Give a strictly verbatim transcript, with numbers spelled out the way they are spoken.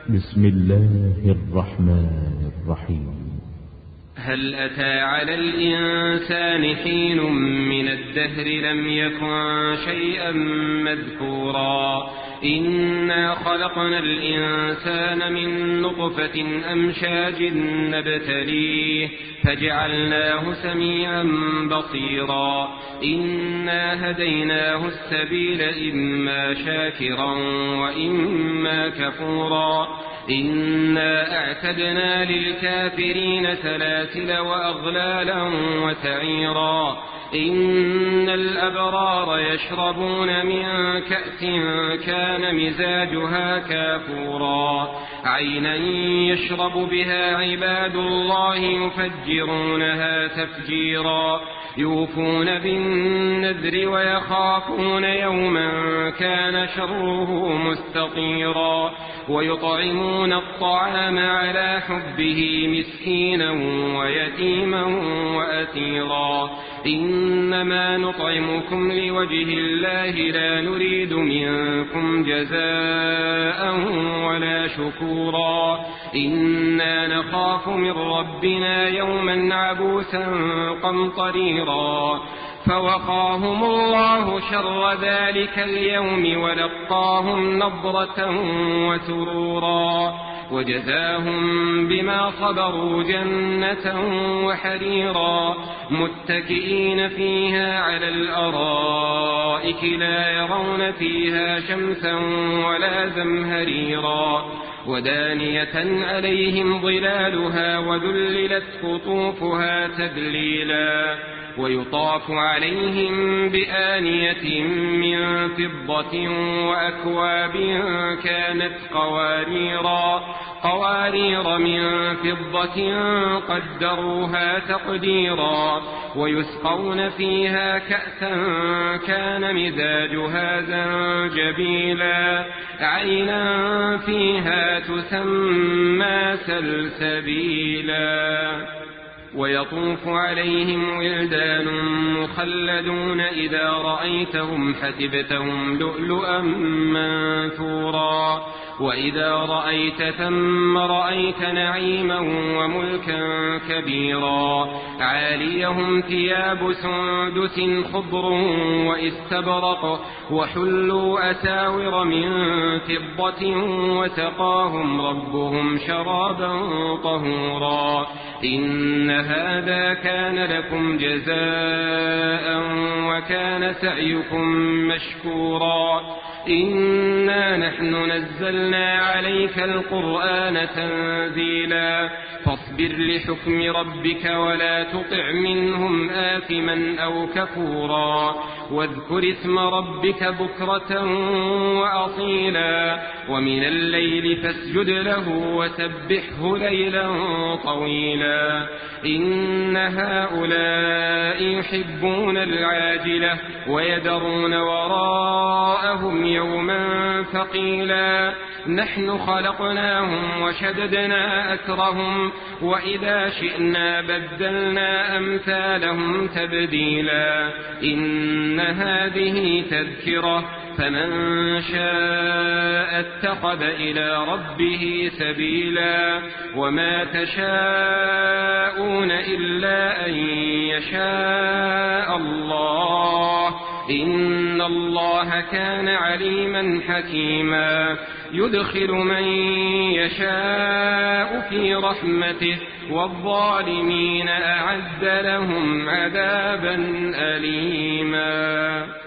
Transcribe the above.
بسم الله الرحمن الرحيم. هل أتى على الإنسان حين من الدهر لم يكن شيئا مذكورا إنا خلقنا الإنسان من نطفة أمشاج نبتليه فجعلناه سميعا بصيرا إنا هديناه السبيل إما شاكرا وإما كفورا إنا أعتدنا للكافرين سلاسل وأغلالا وسعيرا إن الأبرار يشربون من كأس كان مزاجها كافورا عينا يشرب بها عباد الله يفجرونها تفجيرا يوفون بالنذر ويخافون يوما كان شره مستطيرا ويطعمون الطعام على حبه مسكينا ويتيما وأسيرا إنما نطعمكم لوجه الله لا نريد منكم جزاء ولا شكورا إنا نخاف من ربنا يوما عبوسا قمطريرا فوقاهم الله شر ذلك اليوم ولقاهم نضرة وسرورا وجزاهم بما صبروا جنة وحريرا متكئين فيها على الأرائك لا يرون فيها شمسا ولا زمهريرا ودانية عليهم ظلالها وذللت قطوفها تذليلا ويطاف عليهم بآنية من فضة وأكواب كانت قواريرا قوارير من فضة قدروها تقديرا ويسقون فيها كأسا كان مزاجها زنجبيلا عينا فيها تسمى سلسبيلا ويطوف عليهم ولدان مخلدون إذا رأيتهم حسبتهم لؤلؤا منثورا وإذا رأيت ثم رأيت نعيما وملكا كبيرا عاليهم ثياب سندس خضر واستبرق وحلوا أساور من فضة وسقاهم ربهم شرابا طهورا إن هذا كان لكم جزاء وكان سعيكم مشكورا إنا نحن نزلنا عليك القرآن تنزيلا فاصبر لحكم ربك ولا تطع منهم آثما أو كفورا واذكر اسم ربك بكرة وأصيلا ومن الليل فاسجد له وسبحه ليلا طويلا إن هؤلاء يحبون العاجلة ويذرون وراءهم يوما ثقيلا نحن خلقناهم وشددنا أسرهم وإذا شئنا بدلنا أمثالهم تبديلا إن هذه تذكرة فمن شاء اتخذ إلى ربه سبيلا وما تشاءون إلا أن يشاء الله إن الله كان عليما حكيما يدخل من يشاء في رحمته والظالمين أعد لهم عذابا أليما.